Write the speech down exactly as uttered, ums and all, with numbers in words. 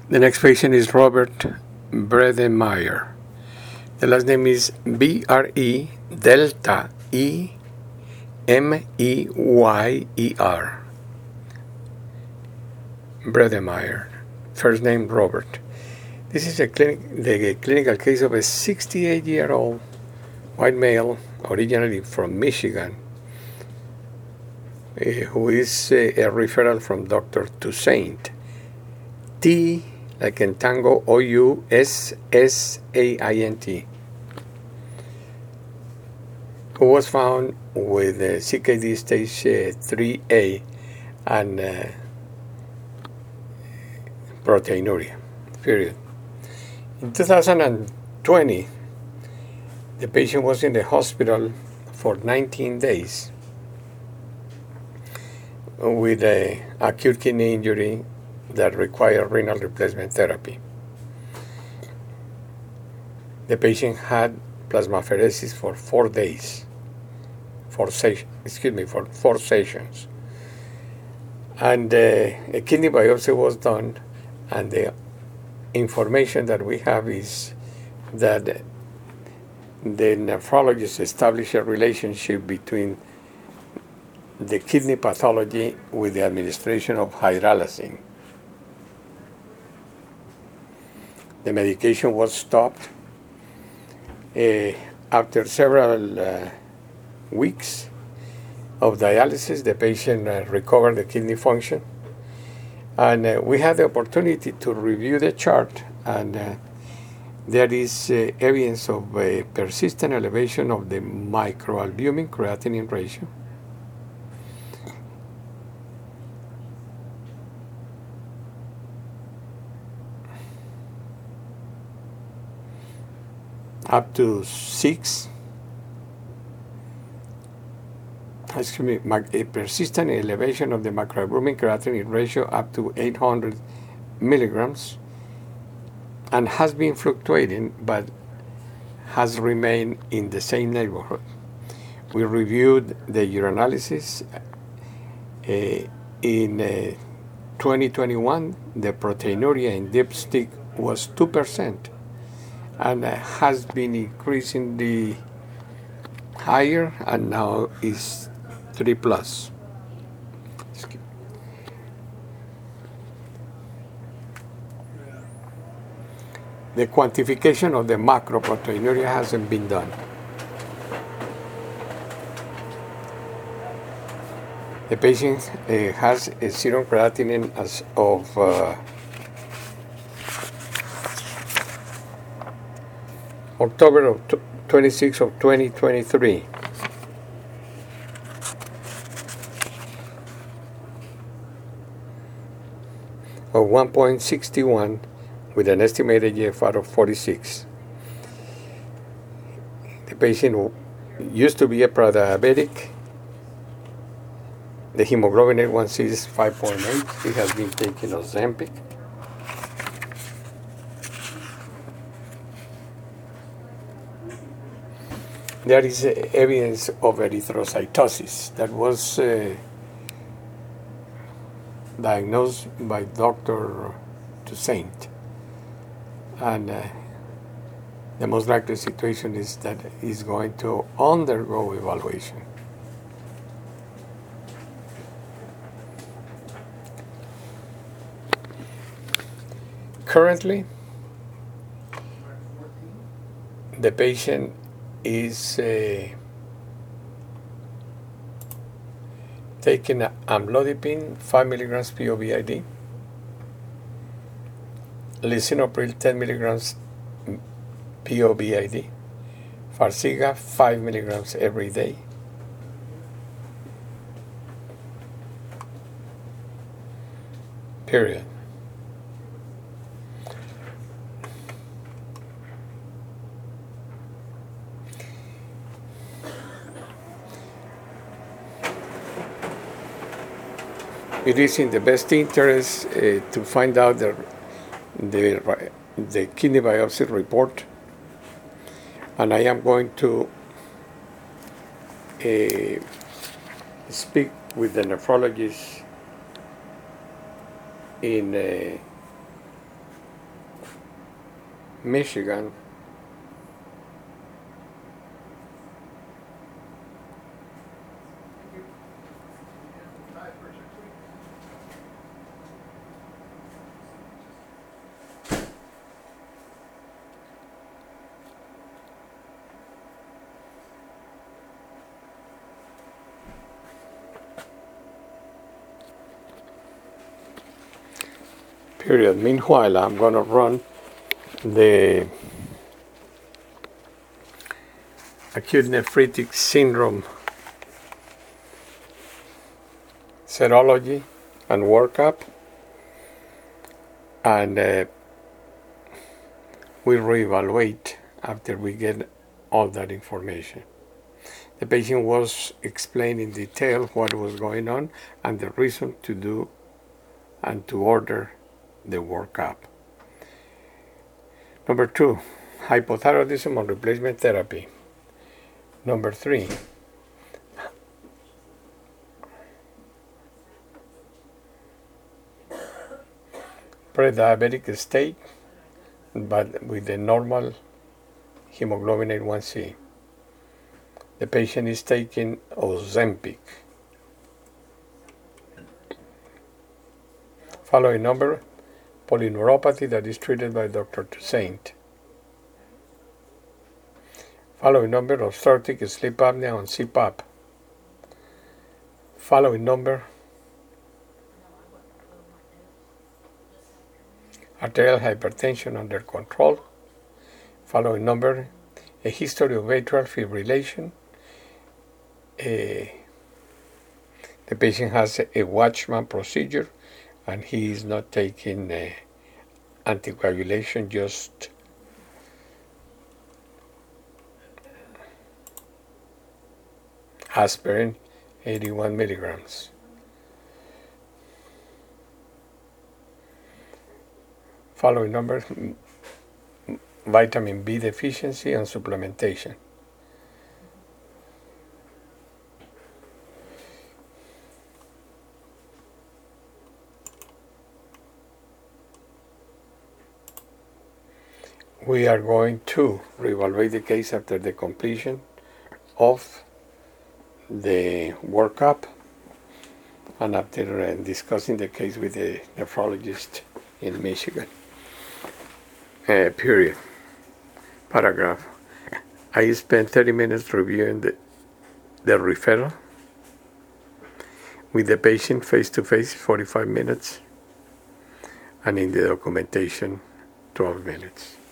The next patient is Robert Bredemeyer. The last name is B R E Delta E M E Y E R. Bredemeyer. First name Robert. This is a clinic, the clinical case of a sixty-eight-year-old white male, originally from Michigan, uh, who is uh, a referral from Doctor Toussaint. T, like in tango, O U S S A I N T, who was found with uh, C K D stage uh, three A and uh, proteinuria, period. In two thousand twenty, the patient was in the hospital for nineteen days with an acute kidney injury that required renal replacement therapy. The patient had plasmapheresis for four days, four se- excuse me, for four sessions. And uh, a kidney biopsy was done, and the information that we have is that the nephrologist established a relationship between the kidney pathology with the administration of hydralazine. The medication was stopped. Uh, after several uh, weeks of dialysis, the patient uh, recovered the kidney function. And uh, we had the opportunity to review the chart, and uh, there is uh, evidence of a persistent elevation of the microalbumin creatinine ratio. Up to six, excuse me, a persistent elevation of the microalbumin creatinine ratio up to eight hundred milligrams, and has been fluctuating, but has remained in the same neighborhood. We reviewed the urinalysis. Uh, in uh, twenty twenty-one, the proteinuria in dipstick was two percent. And has been increasingly higher, and now is three plus. The quantification of the macroproteinuria hasn't been done. The patient uh, has a serum creatinine as of uh, October of twenty-sixth of twenty twenty-three. Of one point six one with an estimated G F R of forty-six. The patient used to be a prediabetic. The hemoglobin A one C is five point eight. He has been taking Ozempic. There is uh, evidence of erythrocytosis that was uh, diagnosed by Doctor Toussaint. And uh, the most likely situation is that he's going to undergo evaluation. Currently, the patient is uh, taking amlodipine five milligrams P O B I D, lisinopril ten milligrams P O B I D, Farxiga five milligrams every day, period. It is in the best interest uh, to find out the, the, the kidney biopsy report, and I am going to uh, speak with the nephrologist in uh, Michigan. Period. Meanwhile, I'm going to run the acute nephritic syndrome serology and workup, and uh, we reevaluate after we get all that information. The patient was explained in detail what was going on and the reason to do and to order the workup. Number two, hypothyroidism and replacement therapy. Number three, pre-diabetic state, but with the normal hemoglobin A one C. The patient is taking Ozempic. Following number, polyneuropathy that is treated by Doctor Toussaint. Following number, obstructive sleep apnea on C PAP. Following number, arterial hypertension under control. Following number, a history of atrial fibrillation. A, the patient has a, a Watchman procedure and he is not taking uh, anticoagulation, just aspirin, eighty-one milligrams. Following numbers, vitamin B deficiency and supplementation. We are going to reevaluate the case after the completion of the workup and after uh, discussing the case with the nephrologist in Michigan. Uh, period. Paragraph. I spent thirty minutes reviewing the, the referral with the patient face-to-face, forty-five minutes, and in the documentation, twelve minutes.